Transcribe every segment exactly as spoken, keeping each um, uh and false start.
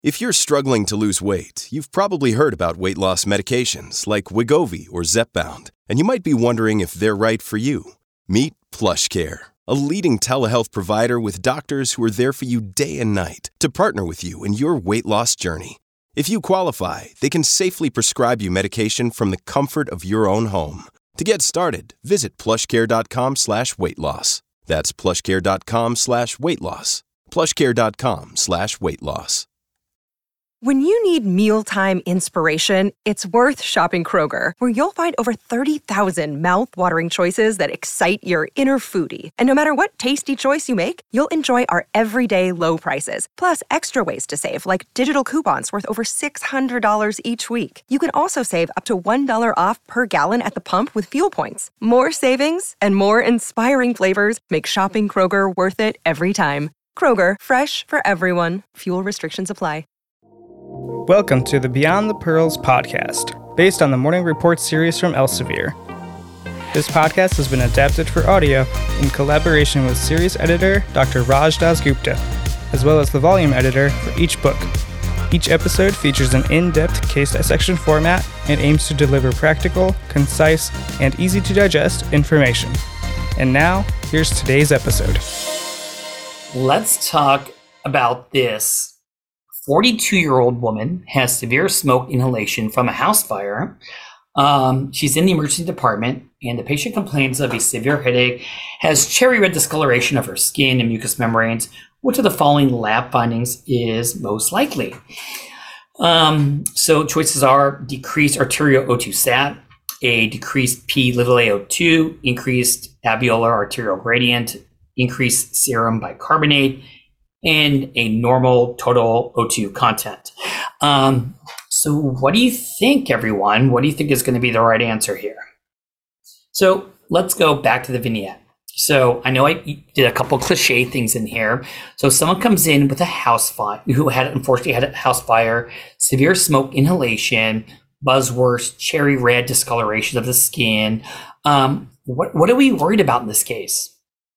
If you're struggling to lose weight, you've probably heard about weight loss medications like Wegovy or Zepbound, and you might be wondering if they're right for you. Meet PlushCare, a leading telehealth provider with doctors who are there for you day and night to partner with you in your weight loss journey. If you qualify, they can safely prescribe you medication from the comfort of your own home. To get started, visit plushcare.com slash weight loss. That's plushcare.com slash weight loss. plushcare.com slash weight loss. When you need mealtime inspiration, it's worth shopping Kroger, where you'll find over thirty thousand mouth-watering choices that excite your inner foodie. And no matter what tasty choice you make, you'll enjoy our everyday low prices, plus extra ways to save, like digital coupons worth over six hundred dollars each week. You can also save up to one dollar off per gallon at the pump with fuel points. More savings and more inspiring flavors make shopping Kroger worth it every time. Kroger, fresh for everyone. Fuel restrictions apply. Welcome to the Beyond the Pearls podcast, based on the Morning Report series from Elsevier. This podcast has been adapted for audio in collaboration with series editor Doctor Raj Dasgupta, as well as the volume editor for each book. Each episode features an in-depth case dissection format and aims to deliver practical, concise, and easy-to-digest information. And now, here's today's episode. Let's talk about this. forty-two-year-old woman has severe smoke inhalation from a house fire. Um, she's in the emergency department, and the patient complains of a severe headache, has cherry red discoloration of her skin and mucous membranes. Which of the following lab findings is most likely? Um, so choices are decreased arterial O two sat, a decreased P little a O two, increased alveolar arterial gradient, increased serum bicarbonate, and a normal total O two content. Um, so what do you think, everyone? What do you think is going to be the right answer here? So let's go back to the vignette. So I know I did a couple cliche things in here. So someone comes in with a house fire, who had unfortunately had a house fire, severe smoke inhalation, buzzwords, cherry red discoloration of the skin. Um, what, what are we worried about in this case?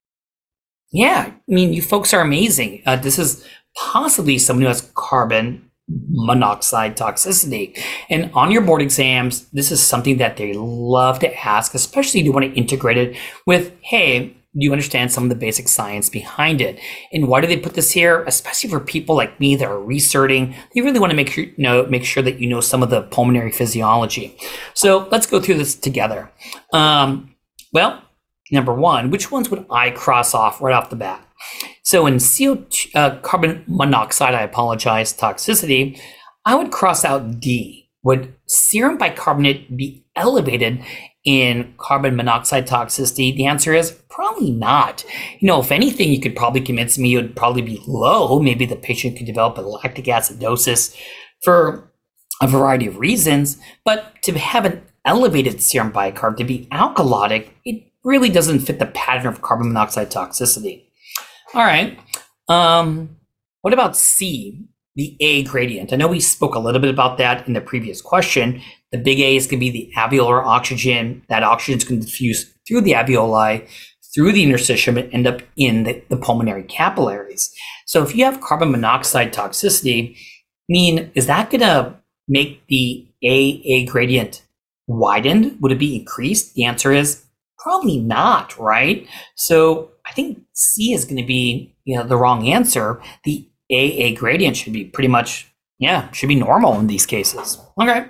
Yeah, I mean, you folks are amazing. Uh, this is possibly someone who has carbon monoxide toxicity. And on your board exams, this is something that they love to ask, especially if you want to integrate it with, hey, do you understand some of the basic science behind it? And why do they put this here? Especially for people like me that are researching, they really want to make sure, you know, make sure that you know some of the pulmonary physiology. So let's go through this together. Um, well, Number one, which ones would I cross off right off the bat? So in C O two, uh, carbon monoxide, I apologize, toxicity, I would cross out D. Would serum bicarbonate be elevated in carbon monoxide toxicity? The answer is probably not. You know, if anything, you could probably convince me it would probably be low. Maybe the patient could develop a lactic acidosis for a variety of reasons. But to have an elevated serum bicarb, to be alkalotic, it really doesn't fit the pattern of carbon monoxide toxicity. All right. Um, what about C, the A gradient? I know we spoke a little bit about that in the previous question. The big A is going to be the alveolar oxygen. That oxygen is going to diffuse through the alveoli, through the interstitium, and end up in the, the pulmonary capillaries. So if you have carbon monoxide toxicity, I mean, is that going to make the A A gradient widened? Would it be increased? The answer is probably not, right? So I think C is going to be, you know, the wrong answer. The A A gradient should be pretty much, yeah, should be normal in these cases. Okay.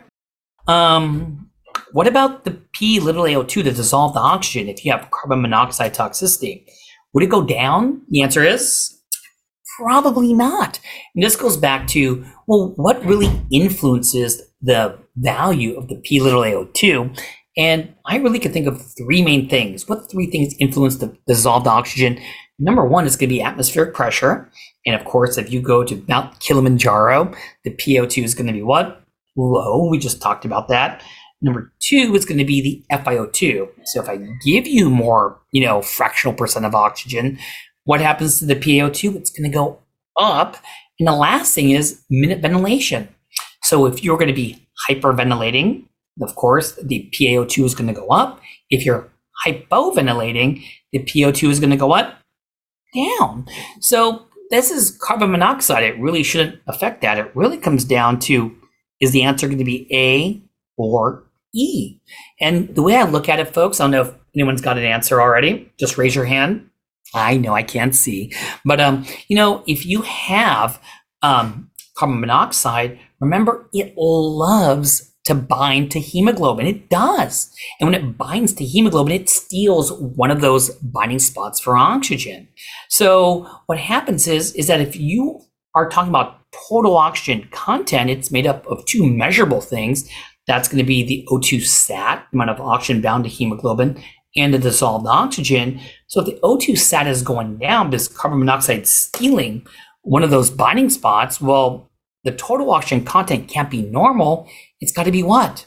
Um, what about the P little a O two to dissolve the oxygen if you have carbon monoxide toxicity? Would it go down? The answer is probably not. And this goes back to, well, what really influences the value of the P little a O two? And I really could think of three main things. What three things influence the dissolved oxygen? Number one is going to be atmospheric pressure. And of course, if you go to Mount Kilimanjaro, the P O two is going to be what? Low. We just talked about that. Number two is going to be the F i O two. So if I give you more, you know, fractional percent of oxygen, what happens to the P A O two? It's going to go up. And the last thing is minute ventilation. So if you're going to be hyperventilating, of course, the P A O two is going to go up. If you're hypoventilating, the P O two is going to go up, down. So this is carbon monoxide. It really shouldn't affect that. It really comes down to, is the answer going to be A or E? And the way I look at it, folks, I don't know if anyone's got an answer already. Just raise your hand. I know I can't see. But, um, you know, if you have um, carbon monoxide, remember, it loves to bind to hemoglobin. It does. And when it binds to hemoglobin, it steals one of those binding spots for oxygen. So what happens is, is that if you are talking about total oxygen content, it's made up of two measurable things. That's going to be the O two sat, the amount of oxygen bound to hemoglobin, and the dissolved oxygen. So if the O two sat is going down because carbon monoxide is stealing one of those binding spots, well, the total oxygen content can't be normal. It's got to be what?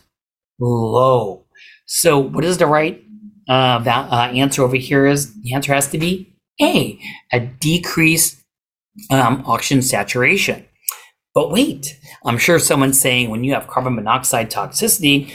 Low. So what is the right uh, that, uh, answer over here is? The answer has to be A, a decreased um, oxygen saturation. But wait, I'm sure someone's saying when you have carbon monoxide toxicity,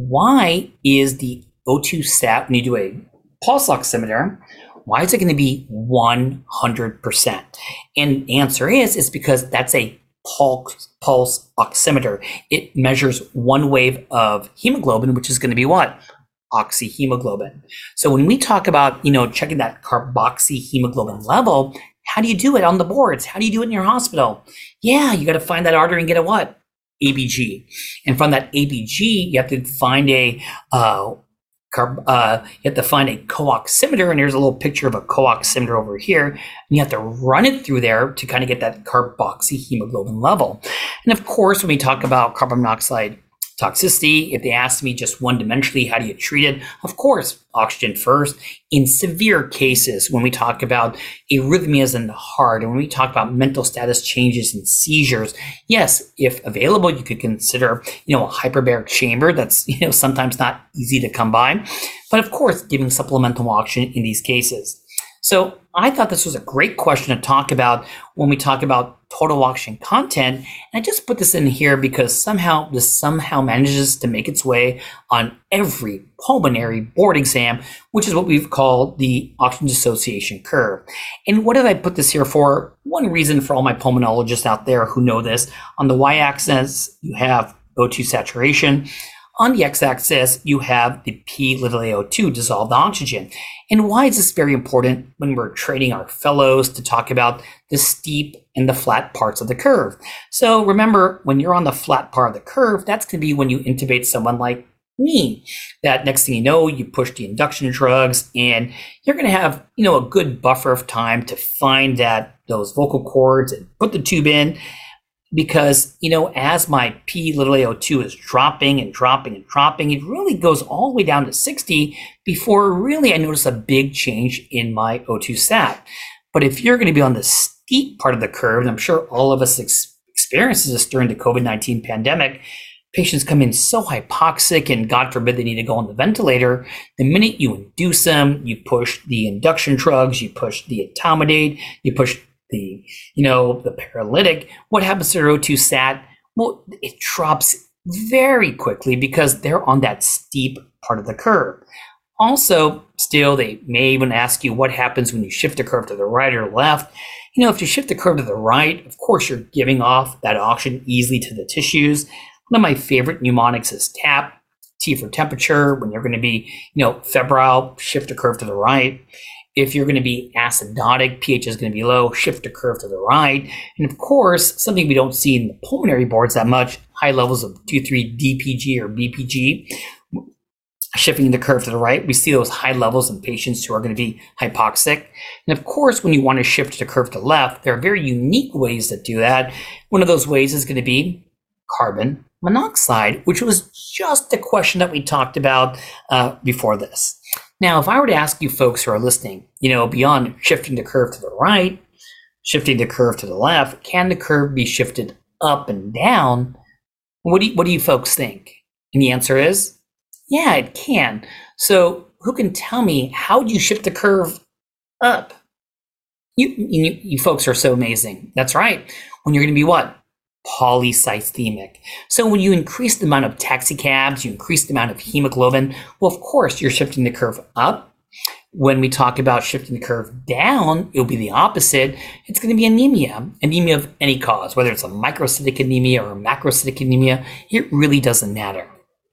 why is the O two sat, when you do a pulse oximeter, why is it going to be one hundred percent? And the answer is, is because that's a pulse, pulse oximeter. It measures one wave of hemoglobin, which is going to be what? Oxyhemoglobin. So when we talk about, you know, checking that carboxyhemoglobin level, how do you do it on the boards? How do you do it in your hospital? Yeah, you got to find that artery and get a what? A B G. And from that A B G, you have to find a uh, carb, uh, you have to find a co-oximeter, and there's a little picture of a co-oximeter over here, and you have to run it through there to kind of get that carboxyhemoglobin level. And of course, when we talk about carbon monoxide toxicity, if they ask me just one-dimensionally, how do you treat it? Of course, oxygen first. In severe cases, when we talk about arrhythmias in the heart, and when we talk about mental status changes and seizures, yes, if available, you could consider, you know, a hyperbaric chamber. That's, you know, sometimes not easy to come by. But of course, giving supplemental oxygen in these cases. So I thought this was a great question to talk about when we talk about total oxygen content. And I just put this in here because somehow this somehow manages to make its way on every pulmonary board exam, which is what we've called the oxygen dissociation curve. And what did I put this here for? One reason for all my pulmonologists out there who know this, on the y-axis, you have O two saturation. On the x-axis, you have the P little a O two, dissolved oxygen. And why is this very important when we're training our fellows to talk about the steep and the flat parts of the curve? So remember, when you're on the flat part of the curve, that's going to be when you intubate someone like me. That next thing you know, you push the induction drugs, and you're going to have, you know, a good buffer of time to find that those vocal cords and put the tube in. Because, you know, as my P little a O two is dropping and dropping and dropping, it really goes all the way down to sixty before really I notice a big change in my O two sat. But if you're going to be on the steep part of the curve, and I'm sure all of us ex- experiences this during the COVID nineteen pandemic, patients come in so hypoxic and God forbid they need to go on the ventilator. The minute you induce them, you push the induction drugs, you push the etomidate, you push the, you know, the paralytic, what happens to their O two sat? Well, it drops very quickly because they're on that steep part of the curve. Also, still, they may even ask you what happens when you shift the curve to the right or left. You know, if you shift the curve to the right, of course, you're giving off that oxygen easily to the tissues. One of my favorite mnemonics is TAP, T for temperature. When you're going to be, you know, febrile, shift the curve to the right. If you're going to be acidotic, pH is going to be low, shift the curve to the right. And of course, something we don't see in the pulmonary boards that much, high levels of two three D P G or B P G, shifting the curve to the right. We see those high levels in patients who are going to be hypoxic. And of course, when you want to shift the curve to left, there are very unique ways to do that. One of those ways is going to be carbon monoxide, which was just the question that we talked about uh, before this. Now, if I were to ask you folks who are listening, you know, beyond shifting the curve to the right, shifting the curve to the left, can the curve be shifted up and down? What do you, what do you folks think? And the answer is, yeah, it can. So who can tell me, how do you shift the curve up? You, you, you folks are so amazing. That's right. When you're going to be what? Polycythemic. So when you increase the amount of taxicabs, you increase the amount of hemoglobin, well, of course, you're shifting the curve up. When we talk about shifting the curve down, it'll be the opposite. It's going to be anemia, anemia of any cause, whether it's a microcytic anemia or a macrocytic anemia. It really doesn't matter.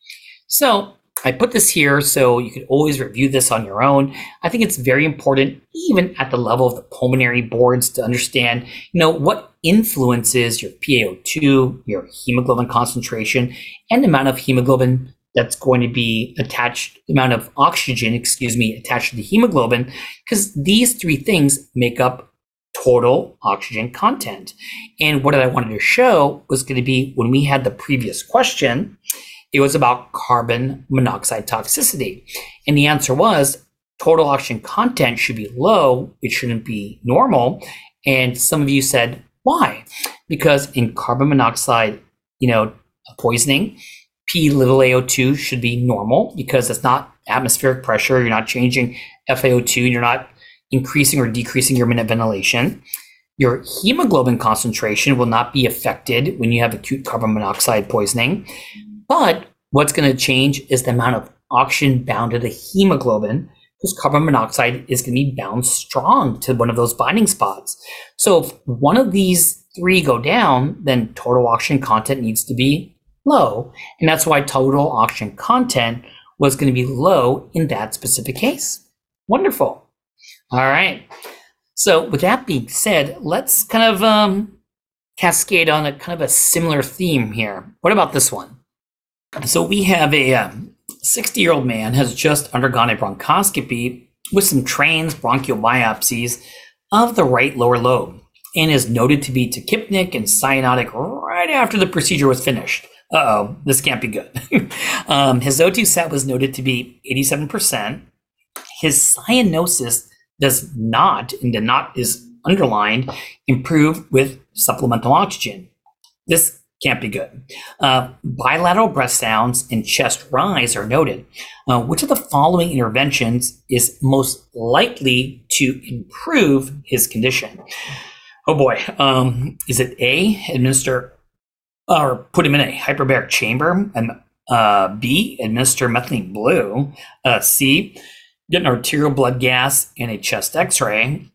So I put this here so you can always review this on your own. I think it's very important, even at the level of the pulmonary boards, to understand, you know, what influences your P A O two, your hemoglobin concentration, and the amount of hemoglobin that's going to be attached, the amount of oxygen, excuse me, attached to the hemoglobin, because these three things make up total oxygen content. And what I wanted to show was going to be, when we had the previous question, it was about carbon monoxide toxicity. And the answer was total oxygen content should be low. It shouldn't be normal. And some of you said, why? Because in carbon monoxide, you know, poisoning, P little a O two should be normal because it's not atmospheric pressure. You're not changing F a O two. You're not increasing or decreasing your minute ventilation. Your hemoglobin concentration will not be affected when you have acute carbon monoxide poisoning. But what's going to change is the amount of oxygen bound to the hemoglobin, because carbon monoxide is going to be bound strong to one of those binding spots. So if one of these three go down, then total oxygen content needs to be low. And that's why total oxygen content was going to be low in that specific case. Wonderful. All right. So with that being said, let's kind of um, cascade on a kind of a similar theme here. What about this one? So we have a um, sixty-year-old man has just undergone a bronchoscopy with some trans bronchial biopsies of the right lower lobe and is noted to be tachypnic and cyanotic right after the procedure was finished. Uh-oh, this can't be good. um, his O two sat was noted to be eighty-seven percent. His cyanosis does not, and the not is underlined, improve with supplemental oxygen. This can't be good. Uh, bilateral breath sounds and chest rise are noted. Uh, which of the following interventions is most likely to improve his condition? Oh boy. Um, is it A, administer or put him in a hyperbaric chamber, and uh, B, administer methylene blue, uh, C, get an arterial blood gas and a chest x-ray,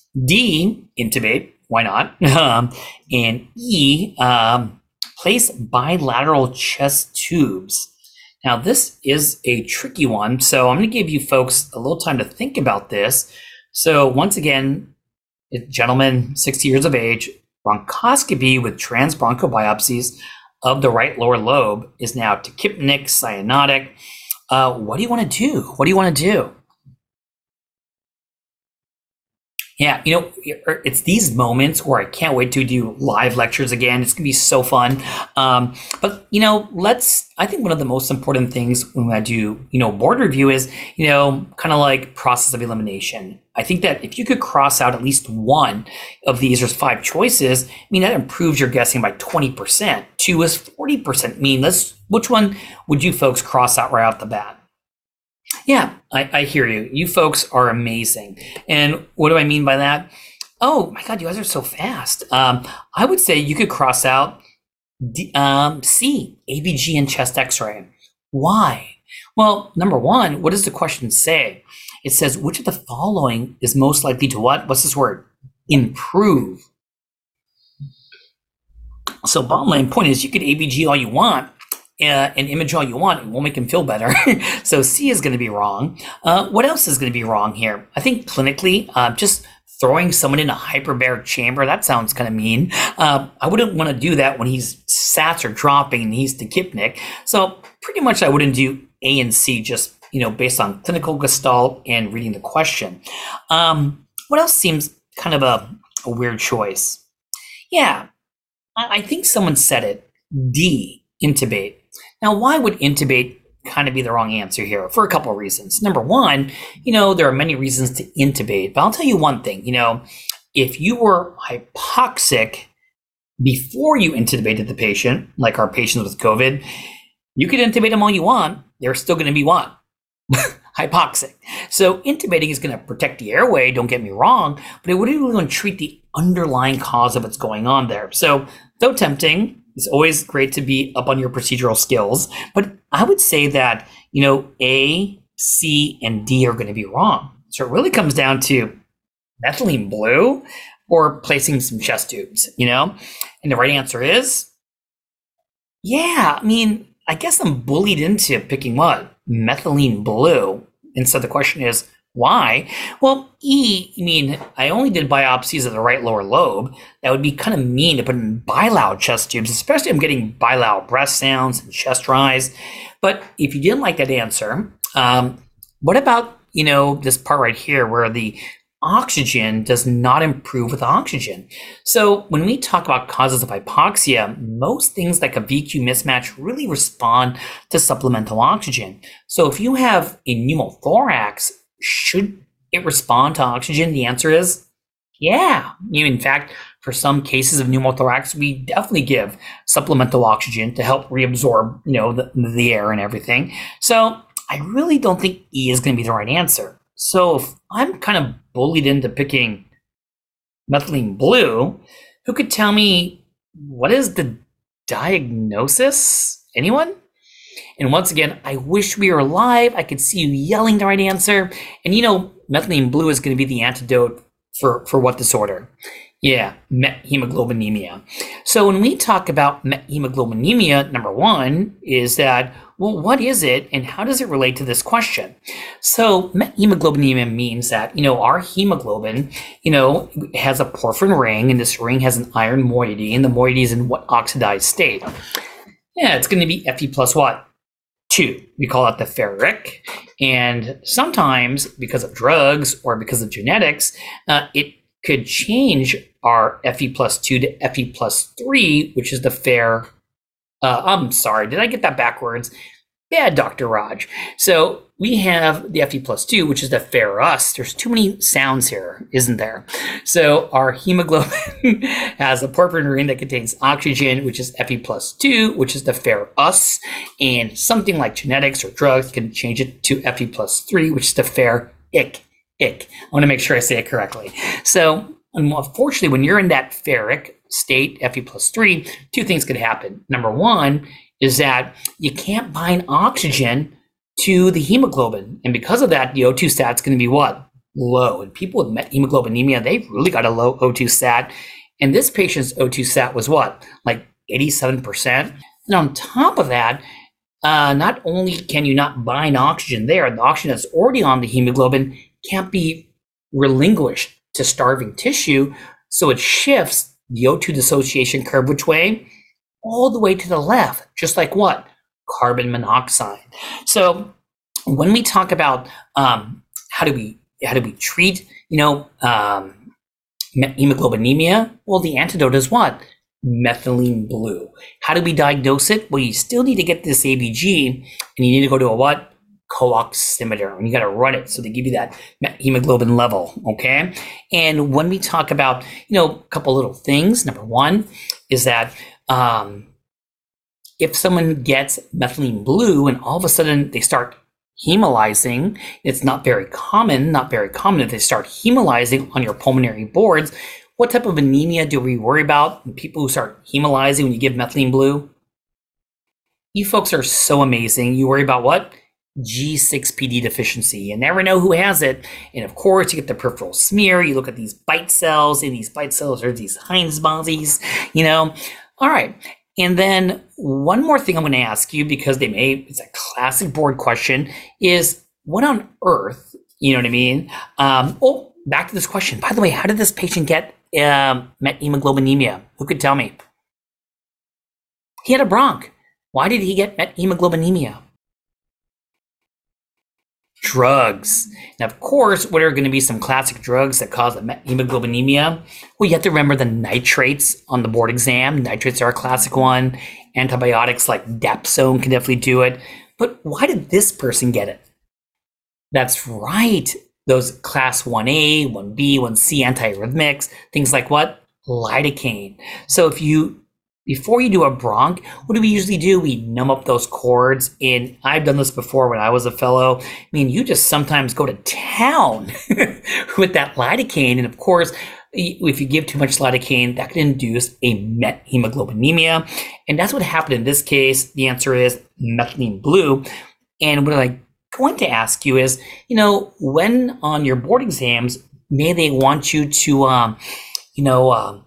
D, intubate, why not, um, and E, um, place bilateral chest tubes. Now this is a tricky one, so I'm going to give you folks a little time to think about this. So once again, a gentleman, sixty years of age, bronchoscopy with transbronchial biopsies of the right lower lobe, is now tachypnic, cyanotic. Uh, what do you want to do? What do you want to do? Yeah, you know, it's these moments where I can't wait to do live lectures again. It's going to be so fun. Um, but, you know, let's, I think one of the most important things when I do, you know, board review is, you know, kind of like process of elimination. I think that if you could cross out at least one of these, there's five choices, I mean, that improves your guessing by twenty percent. Two is forty percent. I mean, let's, which one would you folks cross out right off the bat? Yeah, I, I hear you. You folks are amazing. And what do I mean by that? Oh my God, you guys are so fast. Um, I would say you could cross out D, um, C, A B G and chest x-ray. Why? Well, number one, what does the question say? It says, which of the following is most likely to what? What's this word? Improve. So bottom line point is you could A B G all you want, Uh, and image all you want, it won't make him feel better. So C is going to be wrong. Uh, what else is going to be wrong here? I think clinically, uh, just throwing someone in a hyperbaric chamber, that sounds kind of mean. Uh, I wouldn't want to do that when he's sats are dropping and he's tachypnic. So pretty much I wouldn't do A and C just, you know, based on clinical gestalt and reading the question. Um, what else seems kind of a, a weird choice? Yeah, I, I think someone said it. D, intubate. Now, why would intubate kind of be the wrong answer here? For a couple of reasons. Number one, you know, there are many reasons to intubate, but I'll tell you one thing, you know, if you were hypoxic before you intubated the patient, like our patients with COVID, you could intubate them all you want. They're still going to be what? Hypoxic. So intubating is going to protect the airway, don't get me wrong, but it wouldn't really want to treat the underlying cause of what's going on there. So though tempting, it's always great to be up on your procedural skills, but I would say that, you know, A C, and D are going to be wrong. So it really comes down to methylene blue or placing some chest tubes, you know? And the right answer is, yeah, I mean, I guess I'm bullied into picking what? Methylene blue. And so the question is, why? Well, E, I mean, I only did biopsies of the right lower lobe. That would be kind of mean to put in bilateral chest tubes, especially if I'm getting bilateral breath sounds and chest rise. But if you didn't like that answer, um, what about, you know, this part right here where the oxygen does not improve with oxygen? So when we talk about causes of hypoxia, most things like a V Q mismatch really respond to supplemental oxygen. So if you have a pneumothorax, should it respond to oxygen? The answer is yeah. You know, in fact, for some cases of pneumothorax, we definitely give supplemental oxygen to help reabsorb, you know, the, the air and everything. So I really don't think E is going to be the right answer. So if I'm kind of bullied into picking methylene blue, who could tell me what is the diagnosis? Anyone? And once again, I wish we were live. I could see you yelling the right answer. And you know, methylene blue is going to be the antidote for, for what disorder? Yeah, methemoglobinemia. So when we talk about methemoglobinemia, number one is that, well, what is it and how does it relate to this question? So methemoglobinemia means that, you know, our hemoglobin, you know, has a porphyrin ring, and this ring has an iron moiety, and the moiety is in what oxidized state? Yeah, it's going to be Fe plus what? Two. We call it the ferric. And sometimes because of drugs or because of genetics, uh, it could change our Fe plus two to Fe plus three, which is the fair. Uh, I'm sorry, did I get that backwards? Yeah, Doctor Raj. So we have the Fe plus two, which is the ferrous. There's too many sounds here, isn't there? So our hemoglobin has a porphyrin ring that contains oxygen, which is Fe plus two, which is the ferrous. And something like genetics or drugs can change it to Fe plus three, which is the ferric. Ick. I want to make sure I say it correctly. So unfortunately, when you're in that ferric state, Fe plus three, two things could happen. Number one is that you can't bind oxygen to the hemoglobin. And because of that, the O two stat's going to be what? Low. And people with methemoglobinemia, they've really got a low O two stat. And this patient's O two stat was what? Like eighty-seven percent. And on top of that, uh, not only can you not bind oxygen there, the oxygen that's already on the hemoglobin can't be relinquished to starving tissue. So it shifts the O two dissociation curve which way? All the way to the left, just like what? Carbon monoxide. So when we talk about um, how do we how do we treat, you know, um, hemoglobinemia? Well, the antidote is what? Methylene blue. How do we diagnose it? Well, you still need to get this A B G, and you need to go to a what? Co-oximeter, and you got to run it so they give you that hemoglobin level. Okay. And when we talk about, you know, a couple little things, number one is that um, if someone gets methylene blue and all of a sudden they start hemolyzing, it's not very common, not very common if they start hemolyzing on your pulmonary boards. What type of anemia do we worry about in people who start hemolyzing when you give methylene blue? You folks are so amazing. You worry about what? G six P D deficiency. You never know who has it. And of course, you get the peripheral smear. You look at these bite cells, and these bite cells are these Heinz bodies, you know. All right. And then one more thing I'm going to ask you, because they may, it's a classic board question, is what on earth, you know what I mean? Um, oh, back to this question. By the way, how did this patient get um, methemoglobinemia? Who could tell me? He had a bronch. Why did he get methemoglobinemia? Drugs. Now, of course, what are going to be some classic drugs that cause hemoglobinemia? Well, you have to remember the nitrates on the board exam. Nitrates are a classic one. Antibiotics like Dapsone can definitely do it. But why did this person get it? That's right. Those class one A, one B, one C antiarrhythmics, things like what? Lidocaine. So if you Before you do a bronch, what do we usually do? We numb up those cords. And I've done this before when I was a fellow. I mean, you just sometimes go to town with that lidocaine. And of course, if you give too much lidocaine, that can induce a methemoglobinemia. And that's what happened in this case. The answer is methylene blue. And we're like, going to ask you is, you know, when on your board exams, may they want you to, um, you know, um,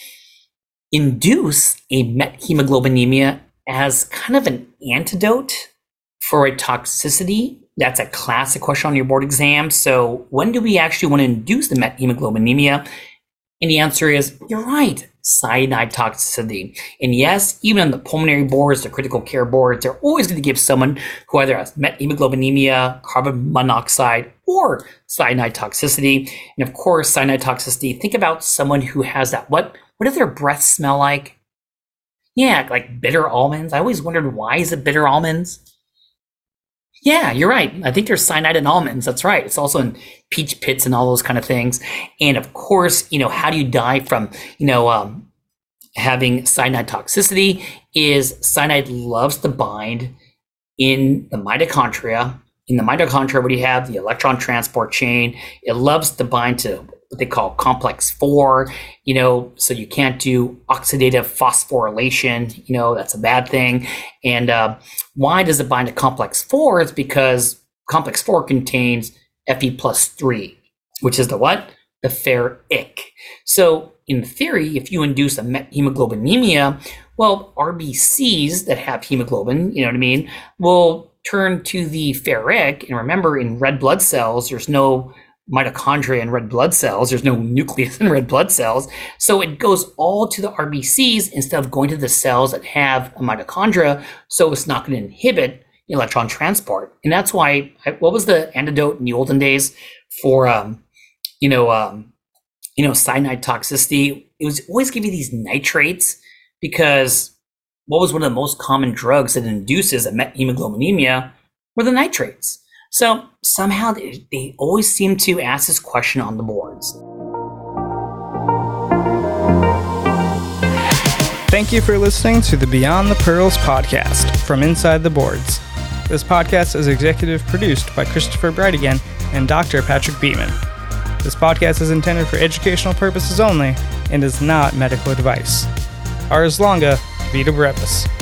induce a methemoglobinemia as kind of an antidote for a toxicity? That's a classic question on your board exam. So when do we actually want to induce the methemoglobinemia? And the answer is, you're right, cyanide toxicity. And yes, even on the pulmonary boards, the critical care boards, they're always going to give someone who either has methemoglobinemia, carbon monoxide, or cyanide toxicity. And of course, cyanide toxicity, think about someone who has that. What, what does their breath smell like? Yeah, like bitter almonds. I always wondered, why is it bitter almonds? Yeah, you're right. I think there's cyanide in almonds. That's right. It's also in peach pits and all those kind of things. And of course, you know, how do you die from, you know, um, having cyanide toxicity? Is cyanide loves to bind in the mitochondria. In the mitochondria, what do you have? The electron transport chain. It loves to bind to what they call complex four, you know, so you can't do oxidative phosphorylation, you know, that's a bad thing. And uh, why does it bind to complex four? It's because complex four contains Fe plus three, which is the what? The ferric. So in theory, if you induce a hemoglobinemia, well, R B Cs that have hemoglobin, you know what I mean, will turn to the ferric. And remember, in red blood cells, there's no mitochondria in red blood cells. There's no nucleus in red blood cells. So it goes all to the R B Cs instead of going to the cells that have a mitochondria. So it's not going to inhibit electron transport. And that's why, what was the antidote in the olden days for, um, you know, um, you know, cyanide toxicity? It was always give you these nitrates, because what was one of the most common drugs that induces a hemoglobinemia were the nitrates. So somehow they, they always seem to ask this question on the boards. Thank you for listening to the Beyond the Pearls podcast from Inside the Boards. This podcast is executive produced by Christopher Brightigan and Doctor Patrick Beatman. This podcast is intended for educational purposes only and is not medical advice. Ars longa, vita brevis.